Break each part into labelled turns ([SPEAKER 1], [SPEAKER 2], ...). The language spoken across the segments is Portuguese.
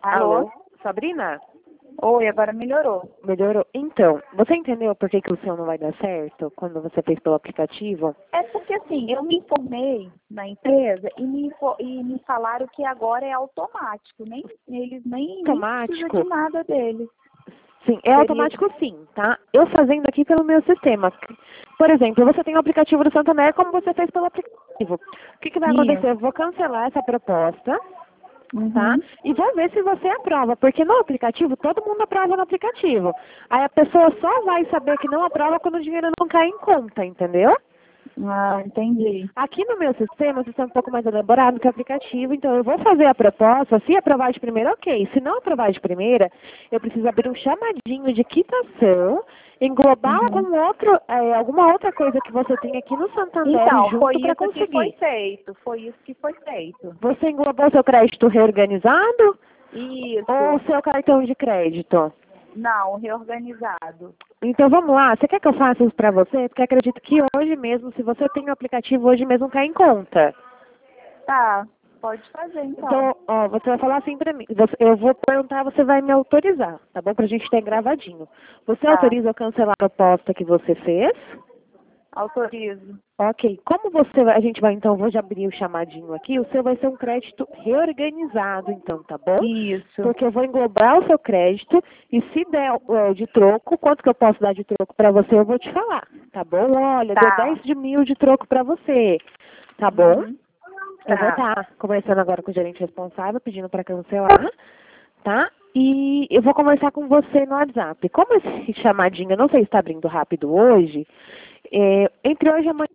[SPEAKER 1] Alô?
[SPEAKER 2] Alô? Sabrina?
[SPEAKER 1] Oi, agora melhorou.
[SPEAKER 2] Melhorou? Então, você entendeu por que que o seu não vai dar certo quando você fez pelo aplicativo?
[SPEAKER 1] É porque assim, eu me informei na empresa e me falaram que agora é automático. Eles nem precisam
[SPEAKER 2] Automático?
[SPEAKER 1] de nada deles.
[SPEAKER 2] Sim, é
[SPEAKER 1] Seria...
[SPEAKER 2] automático sim, tá? Eu fazendo aqui pelo meu sistema. Por exemplo, você tem o aplicativo do Santander como você fez pelo aplicativo. O que que vai acontecer?
[SPEAKER 1] Isso.
[SPEAKER 2] Eu vou cancelar essa proposta, tá?
[SPEAKER 1] Uhum.
[SPEAKER 2] E vou ver se você aprova, porque no aplicativo, todo mundo aprova no aplicativo. Aí a pessoa só vai saber que não aprova quando o dinheiro não cai em conta, entendeu?
[SPEAKER 1] Ah, entendi.
[SPEAKER 2] Aqui no meu sistema, o sistema é um pouco mais elaborado que o aplicativo, então eu vou fazer a proposta, se aprovar de primeira, ok. Se não aprovar de primeira, eu preciso abrir um chamadinho de quitação, englobar
[SPEAKER 1] Uhum.
[SPEAKER 2] alguma outra coisa que você tem aqui no Santander
[SPEAKER 1] Então, foi
[SPEAKER 2] junto para
[SPEAKER 1] isso que foi
[SPEAKER 2] conseguir.
[SPEAKER 1] feito. Foi isso que foi feito.
[SPEAKER 2] Você englobou seu crédito reorganizado ou
[SPEAKER 1] Isso.
[SPEAKER 2] seu cartão de crédito?
[SPEAKER 1] Não, reorganizado.
[SPEAKER 2] Então vamos lá, você quer que eu faça isso para você? Porque acredito que hoje mesmo, se você tem o aplicativo, hoje mesmo cai em conta.
[SPEAKER 1] Tá, pode fazer então.
[SPEAKER 2] Então, ó, você vai falar assim pra mim. Eu vou perguntar, você vai me autorizar, tá bom? Pra gente ter gravadinho. Você
[SPEAKER 1] Tá,
[SPEAKER 2] autoriza eu cancelar a proposta que você fez?
[SPEAKER 1] autorizo.
[SPEAKER 2] Ok. Como a gente vai então, vou já abrir o chamadinho aqui, o seu vai ser um crédito reorganizado, então, tá bom?
[SPEAKER 1] Isso.
[SPEAKER 2] Porque eu vou englobar o seu crédito e se der de troco, quanto que eu posso dar de troco pra você, eu vou te falar, tá bom? Olha, dou
[SPEAKER 1] Tá.
[SPEAKER 2] 10 de mil de troco pra você, tá bom?
[SPEAKER 1] Uhum.
[SPEAKER 2] Eu vou
[SPEAKER 1] Tá.
[SPEAKER 2] estar conversando agora com o gerente responsável, pedindo para cancelar, tá? E eu vou conversar com você no WhatsApp. Como esse chamadinho, eu não sei se está abrindo rápido hoje, entre hoje e amanhã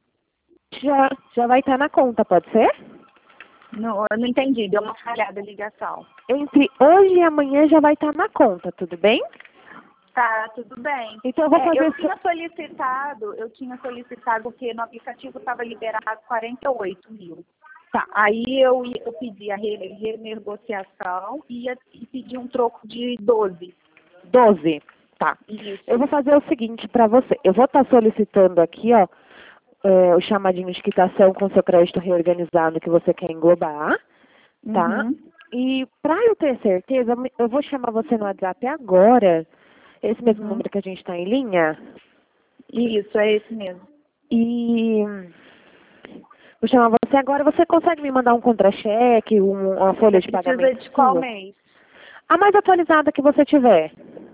[SPEAKER 2] já vai estar na conta, pode ser?
[SPEAKER 1] Não, eu não entendi, deu uma falhada a ligação.
[SPEAKER 2] Entre hoje e amanhã já vai estar na conta, tudo bem?
[SPEAKER 1] Tá, tudo bem.
[SPEAKER 2] Então eu vou fazer...
[SPEAKER 1] Eu tinha solicitado porque no aplicativo estava liberado 48 mil.
[SPEAKER 2] Tá,
[SPEAKER 1] Aí eu pedi a renegociação e pedi um troco de 12.
[SPEAKER 2] 12, tá.
[SPEAKER 1] Isso.
[SPEAKER 2] Eu vou fazer o seguinte para você. Eu vou estar solicitando aqui, ó, o chamadinho de quitação com seu crédito reorganizado que você quer englobar, tá?
[SPEAKER 1] Uhum.
[SPEAKER 2] E para eu ter certeza, eu vou chamar você no WhatsApp agora, esse mesmo
[SPEAKER 1] Uhum.
[SPEAKER 2] número que a gente está em linha,
[SPEAKER 1] Isso, é esse mesmo.
[SPEAKER 2] e vou chamar você agora. Você consegue me mandar um contra-cheque, uma folha de
[SPEAKER 1] Precisa
[SPEAKER 2] pagamento
[SPEAKER 1] de qual
[SPEAKER 2] sua?
[SPEAKER 1] mês?
[SPEAKER 2] A mais atualizada que você tiver,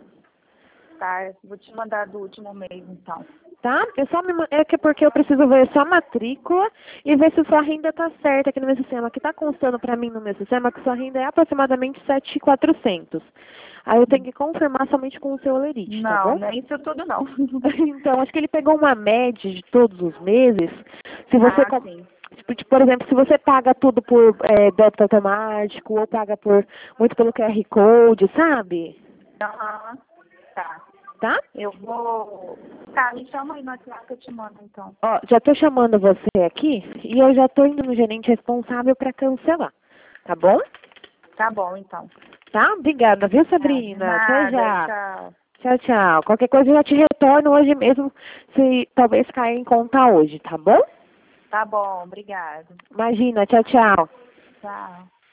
[SPEAKER 1] Tá, vou te mandar do último mês, então.
[SPEAKER 2] tá? Porque eu preciso ver sua matrícula e ver se sua renda está certa aqui no meu sistema. Que está constando para mim no meu sistema que sua renda é aproximadamente 7.400. Aí eu tenho que confirmar somente com o seu Olerite, tá
[SPEAKER 1] Não,
[SPEAKER 2] bom?
[SPEAKER 1] não é isso tudo não.
[SPEAKER 2] Então, acho que ele pegou uma média de todos os meses. Se você,
[SPEAKER 1] Sim.
[SPEAKER 2] por exemplo, se você paga tudo por débito automático ou paga muito pelo QR Code, sabe?
[SPEAKER 1] Aham. Tá.
[SPEAKER 2] Tá?
[SPEAKER 1] Eu vou... Tá, me chama aí no WhatsApp que eu te mando, então.
[SPEAKER 2] Ó, já tô chamando você aqui e eu já tô indo no gerente responsável para cancelar. Tá bom?
[SPEAKER 1] Tá bom, então.
[SPEAKER 2] Tá? Obrigada, viu,
[SPEAKER 1] Tá, de
[SPEAKER 2] Sabrina? Até
[SPEAKER 1] nada,
[SPEAKER 2] já.
[SPEAKER 1] tchau.
[SPEAKER 2] Tchau, tchau. Qualquer coisa eu já te retorno hoje mesmo, se talvez caia em conta hoje, tá bom?
[SPEAKER 1] Tá bom, obrigado.
[SPEAKER 2] Imagina, tchau, tchau.
[SPEAKER 1] Tchau.